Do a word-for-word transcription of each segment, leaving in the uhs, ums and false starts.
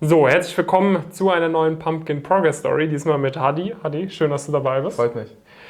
So, herzlich willkommen zu einer neuen Pumpkin Progress Story, diesmal mit Hadi. Hadi, schön, dass du dabei bist. Freut mich.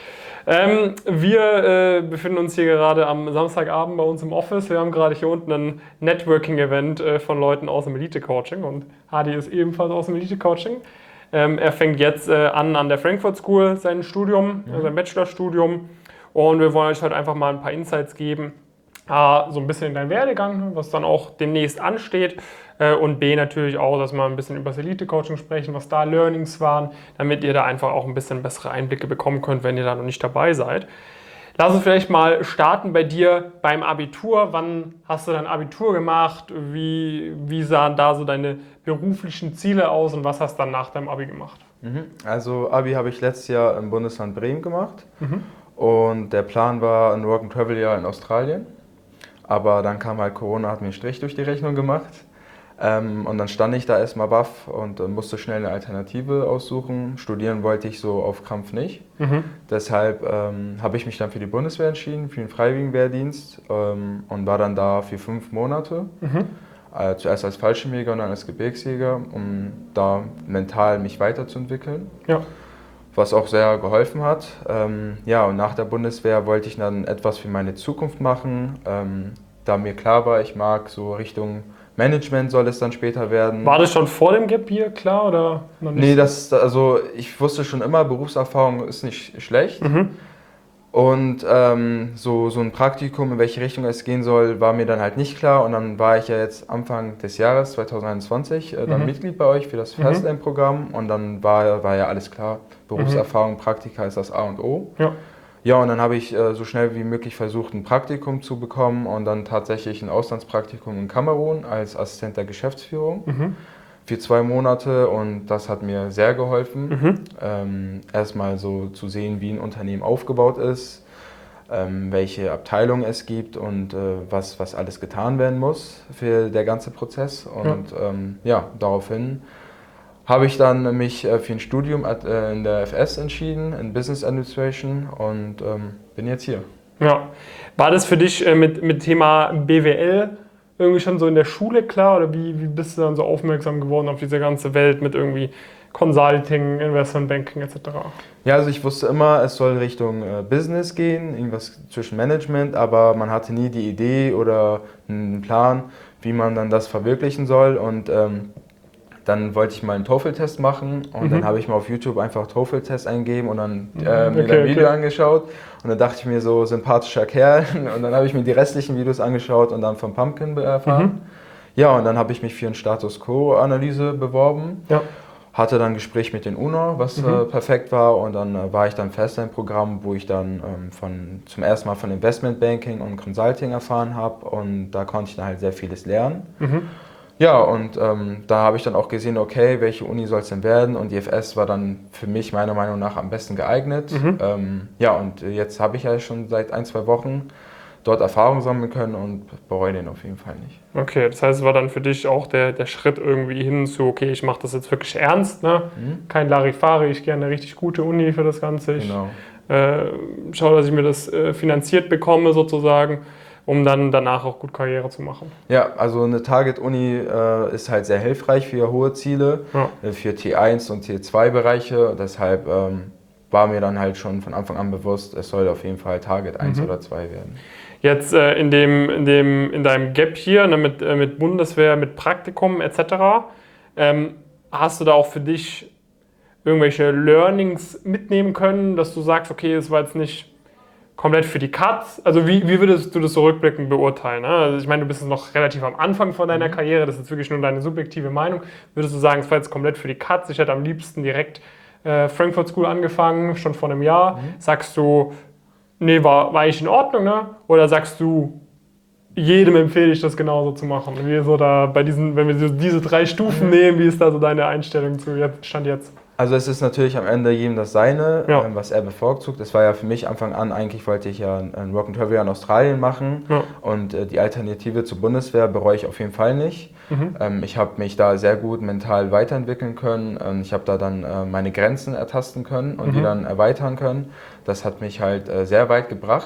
Ähm, wir äh, befinden uns hier gerade am Samstagabend bei uns im Office. Wir haben gerade hier unten ein Networking-Event äh, von Leuten aus dem Elite-Coaching und Hadi ist ebenfalls aus dem Elite-Coaching. Ähm, er fängt jetzt äh, an an der Frankfurt School sein Studium, mhm. sein Bachelorstudium, und wir wollen euch heute einfach mal ein paar Insights geben. A, so ein bisschen in deinen Werdegang, was dann auch demnächst ansteht, äh, und B, natürlich auch, dass wir ein bisschen über das Elite-Coaching sprechen, was da Learnings waren, damit ihr da einfach auch ein bisschen bessere Einblicke bekommen könnt, wenn ihr da noch nicht dabei seid. Lass uns vielleicht mal starten bei dir beim Abitur. Wann hast du dein Abitur gemacht? Wie, wie sahen da so deine beruflichen Ziele aus und was hast du dann nach deinem Abi gemacht? Mhm. Also Abi habe ich letztes Jahr im Bundesland Bremen gemacht, Mhm. und der Plan war ein Work-and-Travel-Jahr in Australien. Aber dann kam halt Corona, hat mir einen Strich durch die Rechnung gemacht. Ähm, und dann stand ich da erstmal baff und äh, musste schnell eine Alternative aussuchen. Studieren wollte ich so auf Krampf nicht. Mhm. Deshalb ähm, habe ich mich dann für die Bundeswehr entschieden, für den Freiwilligenwehrdienst, ähm, und war dann da für fünf Monate. Mhm. Äh, zuerst als Fallschirmjäger und dann als Gebirgsjäger, um da mental mich weiterzuentwickeln. Ja. Was auch sehr geholfen hat. Ähm, ja, und nach der Bundeswehr wollte ich dann etwas für meine Zukunft machen, ähm, da mir klar war, ich mag so Richtung Management soll es dann später werden. War das schon vor dem Gap Year klar oder noch nicht? Nee, das, also ich wusste schon immer, Berufserfahrung ist nicht schlecht. Mhm. Und ähm, so, so ein Praktikum, in welche Richtung es gehen soll, war mir dann halt nicht klar. Und dann war ich ja jetzt Anfang des Jahres zwanzig einundzwanzig äh, dann mhm. Mitglied bei euch für das Mhm. Fastlane-Programm. Und dann war, war ja alles klar. Berufserfahrung, Praktika ist das A und O. Ja. Ja, und dann habe ich äh, so schnell wie möglich versucht, ein Praktikum zu bekommen und dann tatsächlich ein Auslandspraktikum in Kamerun als Assistent der Geschäftsführung. Mhm. Für zwei Monate, und das hat mir sehr geholfen, Mhm. ähm, erstmal so zu sehen, wie ein Unternehmen aufgebaut ist, ähm, welche Abteilungen es gibt und äh, was, was alles getan werden muss für der ganze Prozess. Und ja, ähm, ja daraufhin habe ich dann mich äh, für ein Studium äh, in der F S entschieden, in Business Administration, und ähm, bin jetzt hier. Ja. War das für dich äh, mit, mit Thema B W L irgendwie schon so in der Schule klar, oder wie, wie bist du dann so aufmerksam geworden auf diese ganze Welt mit irgendwie Consulting, Investmentbanking et cetera? Ja, also ich wusste immer, es soll Richtung äh, Business gehen, irgendwas zwischen Management, aber man hatte nie die Idee oder einen Plan, wie man dann das verwirklichen soll. Und ähm, dann wollte ich mal einen TOEFL-Test machen, und mhm. dann habe ich mal auf YouTube einfach TOEFL-Test eingegeben und dann äh, mir okay, ein Video okay. angeschaut, und dann dachte ich mir so, sympathischer Kerl, und dann habe ich mir die restlichen Videos angeschaut und dann von Pumpkin erfahren. Mhm. Ja, und dann habe ich mich für eine Status Quo-Analyse beworben, ja. hatte dann ein Gespräch mit den U N O, was mhm. äh, perfekt war, und dann äh, war ich dann fest in einem Programm, wo ich dann ähm, von, zum ersten Mal von Investmentbanking und Consulting erfahren habe, und da konnte ich dann halt sehr vieles lernen. Mhm. Ja, und ähm, da habe ich dann auch gesehen, okay, welche Uni soll es denn werden, und die F S war dann für mich meiner Meinung nach am besten geeignet. Mhm. Ähm, ja, und jetzt habe ich ja schon seit ein, zwei Wochen dort Erfahrung sammeln können und bereue den auf jeden Fall nicht. Okay, das heißt, es war dann für dich auch der, der Schritt irgendwie hin zu, okay, ich mache das jetzt wirklich ernst, ne? Mhm. Kein Larifari, ich gehe an eine richtig gute Uni für das Ganze. Ich genau. äh, schaue, dass ich mir das äh, finanziert bekomme sozusagen, um dann danach auch gut Karriere zu machen. Ja, also eine Target-Uni äh, ist halt sehr hilfreich für hohe Ziele, ja. äh, für T eins und T zwei Bereiche. Deshalb ähm, war mir dann halt schon von Anfang an bewusst, es soll auf jeden Fall Target eins mhm. oder zwei werden. Jetzt äh, in, dem, in, dem, in deinem Gap hier, ne, mit, äh, mit Bundeswehr, mit Praktikum et cetera, ähm, hast du da auch für dich irgendwelche Learnings mitnehmen können, dass du sagst, okay, es war jetzt nicht komplett für die Katz? Also wie, wie würdest du das so rückblickend beurteilen? Ne? Also ich meine, du bist jetzt noch relativ am Anfang von deiner mhm. Karriere, das ist jetzt wirklich nur deine subjektive Meinung. Würdest du sagen, es war jetzt komplett für die Katz? Ich hätte am liebsten direkt äh, Frankfurt School angefangen, schon vor einem Jahr. Mhm. Sagst du, nee, war, war eigentlich in Ordnung, ne? Oder sagst du, jedem empfehle ich das genauso zu machen? Wie so da bei diesen, wenn wir so diese drei Stufen mhm. nehmen, wie ist da so deine Einstellung zu jetzt, Stand jetzt? Also es ist natürlich am Ende jedem das Seine, ja. ähm, was er bevorzugt. Das war ja für mich Anfang an, eigentlich wollte ich ja ein Work-and-Travel in Australien machen, ja. und äh, die Alternative zur Bundeswehr bereue ich auf jeden Fall nicht. Mhm. Ähm, ich habe mich da sehr gut mental weiterentwickeln können, ähm, ich habe da dann äh, meine Grenzen ertasten können und mhm. die dann erweitern können. Das hat mich halt äh, sehr weit gebracht.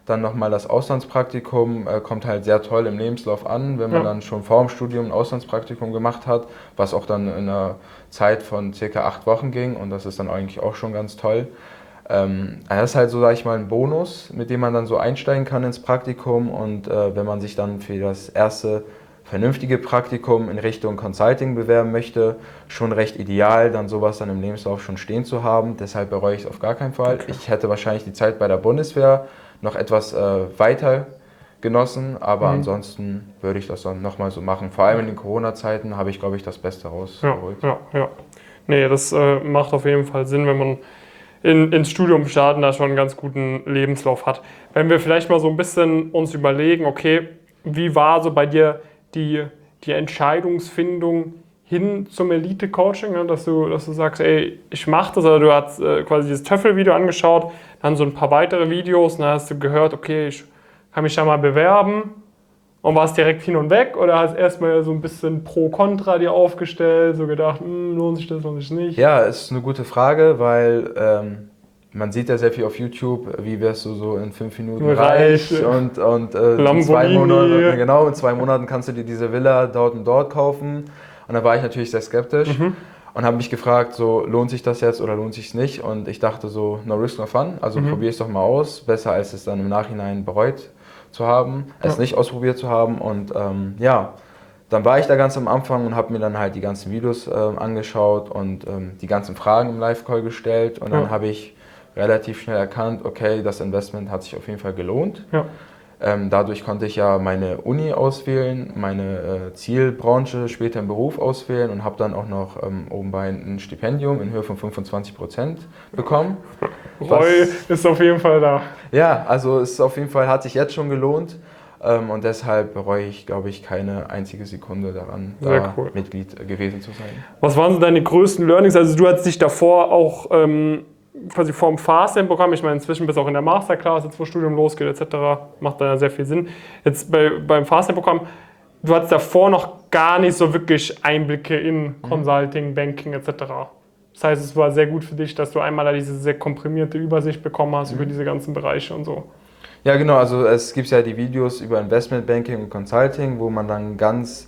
Dann nochmal das Auslandspraktikum äh, kommt halt sehr toll im Lebenslauf an, wenn man Ja. dann schon vor dem Studium ein Auslandspraktikum gemacht hat, was auch dann in einer Zeit von circa acht Wochen ging und das ist dann eigentlich auch schon ganz toll. Ähm, das ist halt so, sag ich mal, ein Bonus, mit dem man dann so einsteigen kann ins Praktikum und äh, wenn man sich dann für das erste vernünftige Praktikum in Richtung Consulting bewerben möchte, schon recht ideal, dann sowas dann im Lebenslauf schon stehen zu haben. Deshalb bereue ich es auf gar keinen Fall. Okay. Ich hätte wahrscheinlich die Zeit bei der Bundeswehr noch etwas äh, weiter genossen, aber Mhm. ansonsten würde ich das dann nochmal so machen. Vor allem in den Corona-Zeiten habe ich, glaube ich, das Beste Ja, rausgeholt. ja, ja. Nee, das äh, macht auf jeden Fall Sinn, wenn man in, ins Studium starten, da schon einen ganz guten Lebenslauf hat. Wenn wir vielleicht mal so ein bisschen uns überlegen, okay, wie war so bei dir die, die Entscheidungsfindung hin zum Elite-Coaching, ne? dass, du, dass du sagst, ey, ich mache das, oder du hast äh, quasi dieses Töffel-Video angeschaut, dann so ein paar weitere Videos, und dann hast du gehört, okay, ich kann mich da mal bewerben und warst direkt hin und weg oder hast erstmal so ein bisschen Pro-Contra dir aufgestellt, so gedacht, hm, lohnt sich das, lohnt sich nicht? Ja, ist eine gute Frage, weil ähm, man sieht ja sehr viel auf YouTube, wie wirst du so in fünf Minuten Reich, reich und, und äh, in, zwei Lamborghini. Monaten, genau, in zwei Monaten kannst du dir diese Villa dort und dort kaufen. Und da war ich natürlich sehr skeptisch Mhm. und habe mich gefragt, so lohnt sich das jetzt oder lohnt sich es nicht? Und ich dachte so, no risk, no fun, also Mhm. probier es doch mal aus, besser als es dann im Nachhinein bereut zu haben, es Ja. nicht ausprobiert zu haben und ähm, ja, dann war ich da ganz am Anfang und habe mir dann halt die ganzen Videos äh, angeschaut und ähm, die ganzen Fragen im Live-Call gestellt und dann Ja. habe ich relativ schnell erkannt, okay, das Investment hat sich auf jeden Fall gelohnt. Ja. Ähm, dadurch konnte ich ja meine Uni auswählen, meine äh, Zielbranche später im Beruf auswählen und habe dann auch noch ähm, obenbei ein Stipendium in Höhe von fünfundzwanzig Prozent bekommen. Roy ist auf jeden Fall da. Ja, also es ist auf jeden Fall, hat sich jetzt schon gelohnt ähm, und deshalb bereue ich, glaube ich, keine einzige Sekunde daran, Sehr da cool. Mitglied äh, gewesen zu sein. Was waren so deine größten Learnings? Also du hast dich davor auch ähm, quasi vor dem Fasting-Programm, ich meine inzwischen bist du auch in der Masterclass, jetzt wo Studium losgeht et cetera, macht da ja sehr viel Sinn. Jetzt bei, beim Fasting-Programm, du hattest davor noch gar nicht so wirklich Einblicke in Consulting, Banking et cetera. Das heißt, es war sehr gut für dich, dass du einmal da diese sehr komprimierte Übersicht bekommen hast über diese ganzen Bereiche und so. Ja, genau, also es gibt ja die Videos über Investmentbanking und Consulting, wo man dann ganz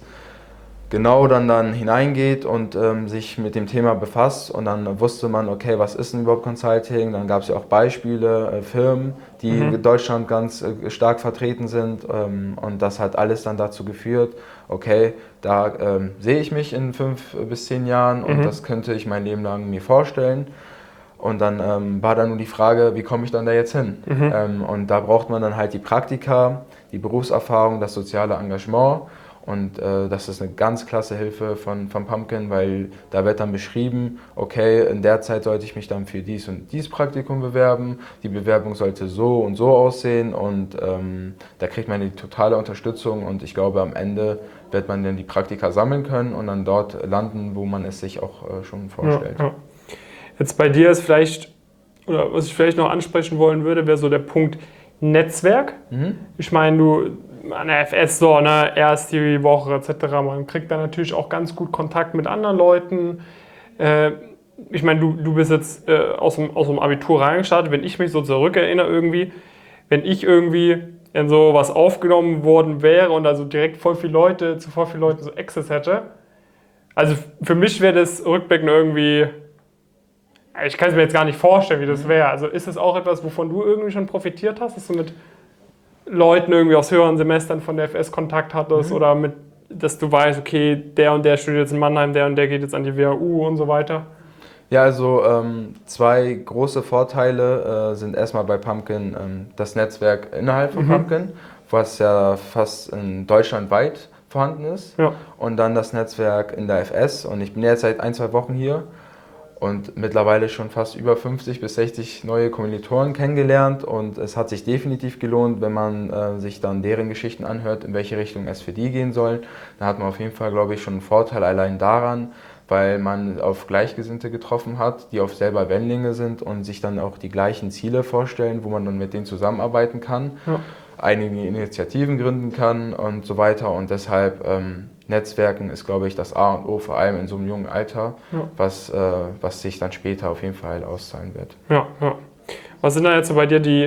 genau dann, dann hineingeht und ähm, sich mit dem Thema befasst und dann wusste man, okay, was ist denn überhaupt Consulting? Dann gab es ja auch Beispiele, äh, Firmen, die Mhm. in Deutschland ganz äh, stark vertreten sind ähm, und das hat alles dann dazu geführt, okay, da ähm, sehe ich mich in fünf bis zehn Jahren und Mhm. das könnte ich mein Leben lang mir vorstellen. Und dann ähm, war dann nur die Frage, wie komme ich dann da jetzt hin? Mhm. Ähm, und da braucht man dann halt die Praktika, die Berufserfahrung, das soziale Engagement. Und äh, das ist eine ganz klasse Hilfe von, von Pumpkin, weil da wird dann beschrieben, okay, in der Zeit sollte ich mich dann für dies und dies Praktikum bewerben. Die Bewerbung sollte so und so aussehen und ähm, da kriegt man die totale Unterstützung und ich glaube, am Ende wird man dann die Praktika sammeln können und dann dort landen, wo man es sich auch äh, schon vorstellt. Ja, ja. Jetzt bei dir ist vielleicht, oder was ich vielleicht noch ansprechen wollen würde, wäre so der Punkt Netzwerk. Mhm. Ich meine, du an der F S so, ne, erst die Woche et cetera. Man kriegt da natürlich auch ganz gut Kontakt mit anderen Leuten. Äh, ich meine, du, du bist jetzt äh, aus, dem, aus dem Abitur reingestartet. Wenn ich mich so zurückerinnere irgendwie, wenn ich irgendwie in so was aufgenommen worden wäre und also direkt voll viele Leute, zu voll vielen Leuten so Access hätte, also für mich wäre das rückblickend irgendwie, ich kann es mir jetzt gar nicht vorstellen, wie das wäre. Also ist es auch etwas, wovon du irgendwie schon profitiert hast, dass du mit Leuten irgendwie aus höheren Semestern von der F S Kontakt hattest Mhm. oder mit, dass du weißt, okay, der und der studiert jetzt in Mannheim, der und der geht jetzt an die W H U und so weiter? Ja, also ähm, zwei große Vorteile äh, sind erstmal bei Pumpkin ähm, das Netzwerk innerhalb von Mhm. Pumpkin, was ja fast in Deutschland weit vorhanden ist. Ja. Und dann das Netzwerk in der F S. Und ich bin jetzt seit ein, zwei Wochen hier und mittlerweile schon fast über fünfzig bis sechzig neue Kommilitonen kennengelernt. Und es hat sich definitiv gelohnt, wenn man äh, sich dann deren Geschichten anhört, in welche Richtung es für die gehen soll. Da hat man auf jeden Fall, glaube ich, schon einen Vorteil allein daran, weil man auf Gleichgesinnte getroffen hat, die auf selber Wellenlänge sind und sich dann auch die gleichen Ziele vorstellen, wo man dann mit denen zusammenarbeiten kann, Ja. einige Initiativen gründen kann und so weiter. Und deshalb ähm, Netzwerken ist, glaube ich, das A und O, vor allem in so einem jungen Alter, Ja. was, äh, was sich dann später auf jeden Fall auszahlen wird. Ja, ja. Was sind da jetzt so bei dir die,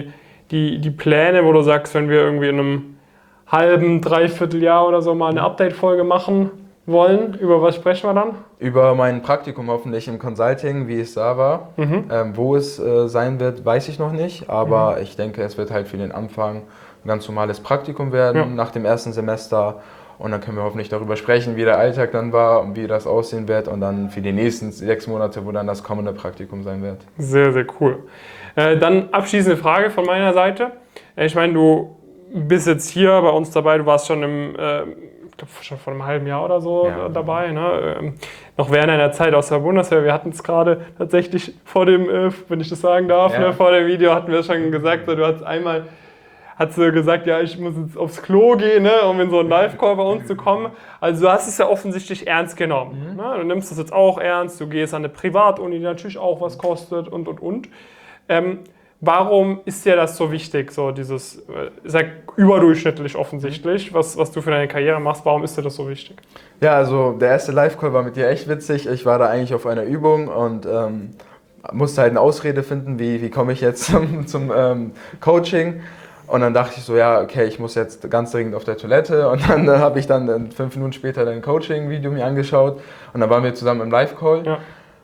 die, die Pläne, wo du sagst, wenn wir irgendwie in einem halben, dreiviertel Jahr oder so mal eine Update-Folge machen wollen, über was sprechen wir dann? Über mein Praktikum hoffentlich im Consulting, wie es da war. Mhm. Ähm, wo es äh, sein wird, weiß ich noch nicht, aber Mhm. ich denke, es wird halt für den Anfang ein ganz normales Praktikum werden, Ja. nach dem ersten Semester. Und dann können wir hoffentlich darüber sprechen, wie der Alltag dann war und wie das aussehen wird. Und dann für die nächsten sechs Monate, wo dann das kommende Praktikum sein wird. Sehr, sehr cool. Äh, dann abschließende Frage von meiner Seite. Ich meine, du bist jetzt hier bei uns dabei, du warst schon im, äh, ich glaube schon vor einem halben Jahr oder so Ja. dabei, ne? ähm, noch während einer Zeit aus der Bundeswehr. Wir hatten es gerade tatsächlich vor dem, äh, wenn ich das sagen darf, Ja. ne? vor dem Video hatten wir es schon gesagt, so, du hast einmal hat sie gesagt, ja, ich muss jetzt aufs Klo gehen, ne, um in so einen Live-Call bei uns zu kommen. Also du hast es ja offensichtlich ernst genommen. Mhm. Ne? Du nimmst das jetzt auch ernst, du gehst an eine Privatuni, die natürlich auch was kostet und, und, und. Ähm, warum ist dir das so wichtig, so dieses, äh, sag überdurchschnittlich offensichtlich, was, was du für deine Karriere machst, warum ist dir das so wichtig? Ja, also der erste Live-Call war mit dir echt witzig. Ich war da eigentlich auf einer Übung und ähm, musste halt eine Ausrede finden, wie, wie komme ich jetzt zum, zum ähm, Coaching. Und dann dachte ich so, ja, okay, ich muss jetzt ganz dringend auf der Toilette. Und dann äh, habe ich dann äh, fünf Minuten später dein Coaching-Video mir angeschaut. Und dann waren wir zusammen im Live-Call. Ja.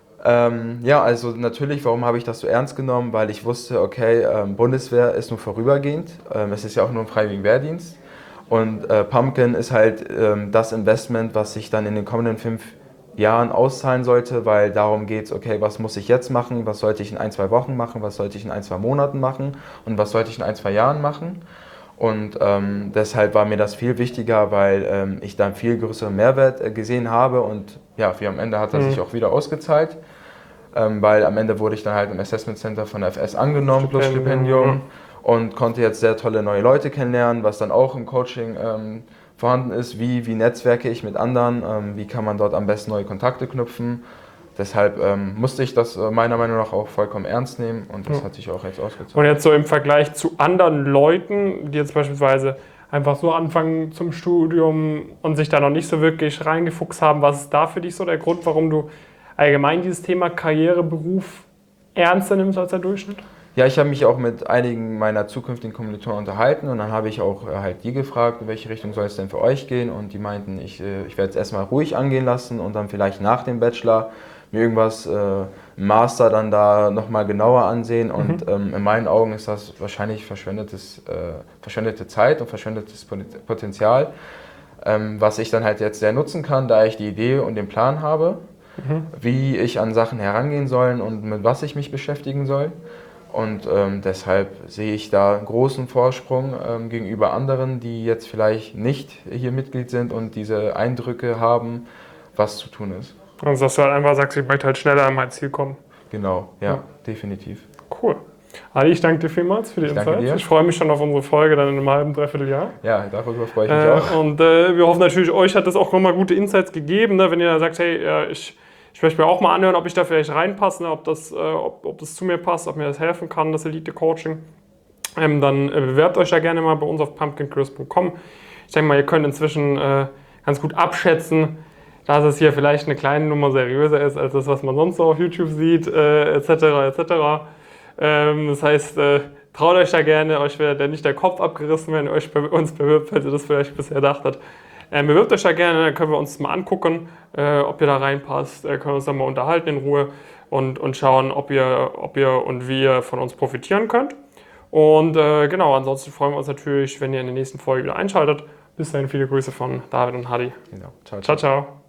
Ähm, ja, also natürlich, warum habe ich das so ernst genommen? Weil ich wusste, okay, ähm, Bundeswehr ist nur vorübergehend. Ähm, es ist ja auch nur ein freiwilliger Wehrdienst. Und äh, Pumpkin ist halt ähm, das Investment, was sich dann in den kommenden fünf Jahren auszahlen sollte, weil darum geht es, okay, was muss ich jetzt machen, was sollte ich in ein, zwei Wochen machen, was sollte ich in ein, zwei Monaten machen und was sollte ich in ein, zwei Jahren machen. Und ähm, deshalb war mir das viel wichtiger, weil ähm, ich da einen viel größeren Mehrwert äh, gesehen habe und ja, wie am Ende hat er Mhm. sich auch wieder ausgezahlt, ähm, weil am Ende wurde ich dann halt im Assessment Center von der F S angenommen, plus Stipendium, Stipendium und konnte jetzt sehr tolle neue Leute kennenlernen, was dann auch im Coaching ähm, vorhanden ist, wie, wie netzwerke ich mit anderen, ähm, wie kann man dort am besten neue Kontakte knüpfen. Deshalb ähm, musste ich das äh, meiner Meinung nach auch vollkommen ernst nehmen und das Ja. hat sich auch jetzt ausgezahlt. Und jetzt so im Vergleich zu anderen Leuten, die jetzt beispielsweise einfach so anfangen zum Studium und sich da noch nicht so wirklich reingefuchst haben, was ist da für dich so der Grund, warum du allgemein dieses Thema Karriere, Beruf ernster nimmst als der Durchschnitt? Ja, ich habe mich auch mit einigen meiner zukünftigen Kommilitonen unterhalten und dann habe ich auch äh, halt die gefragt, in welche Richtung soll es denn für euch gehen und die meinten, ich, äh, ich werde es erstmal ruhig angehen lassen und dann vielleicht nach dem Bachelor mir irgendwas, äh, Master dann da nochmal genauer ansehen und mhm. ähm, in meinen Augen ist das wahrscheinlich verschwendetes, äh, verschwendete Zeit und verschwendetes Potenzial, ähm, was ich dann halt jetzt sehr nutzen kann, da ich die Idee und den Plan habe, mhm. wie ich an Sachen herangehen soll und mit was ich mich beschäftigen soll. Und ähm, deshalb sehe ich da einen großen Vorsprung ähm, gegenüber anderen, die jetzt vielleicht nicht hier Mitglied sind und diese Eindrücke haben, was zu tun ist. Also dass du halt einfach sagst, ich möchte halt schneller an mein Ziel kommen. Genau, ja, Ja. definitiv. Cool. Ali, ich danke dir vielmals für die Ich danke Insights. dir. Ich freue mich schon auf unsere Folge dann in einem halben, dreiviertel Jahr. Ja, darüber freue ich mich Äh, auch. und äh, wir hoffen natürlich, euch hat das auch nochmal gute Insights gegeben, ne? Wenn ihr sagt, hey, äh, ich, ich möchte mir auch mal anhören, ob ich da vielleicht reinpasse, ne? ob, das, äh, ob, ob das zu mir passt, ob mir das helfen kann, das Elite-Coaching. Ähm, dann äh, bewerbt euch da gerne mal bei uns auf pumpkin crisp punkt com. Ich denke mal, ihr könnt inzwischen äh, ganz gut abschätzen, dass es hier vielleicht eine kleine Nummer seriöser ist, als das, was man sonst so auf YouTube sieht, äh, et cetera et cetera. Ähm, das heißt, äh, traut euch da gerne, euch wird nicht der Kopf abgerissen, wenn ihr euch bei uns bewirbt, falls ihr das vielleicht bisher dachtet. Ähm, bewirbt euch da gerne, dann können wir uns das mal angucken, äh, ob ihr da reinpasst, äh, können wir uns dann mal unterhalten in Ruhe und, und schauen, ob ihr, ob ihr und wie ihr von uns profitieren könnt. Und äh, genau, ansonsten freuen wir uns natürlich, wenn ihr in der nächsten Folge wieder einschaltet. Bis dahin viele Grüße von David und Hadi. Genau. Ciao, Ciao, ciao.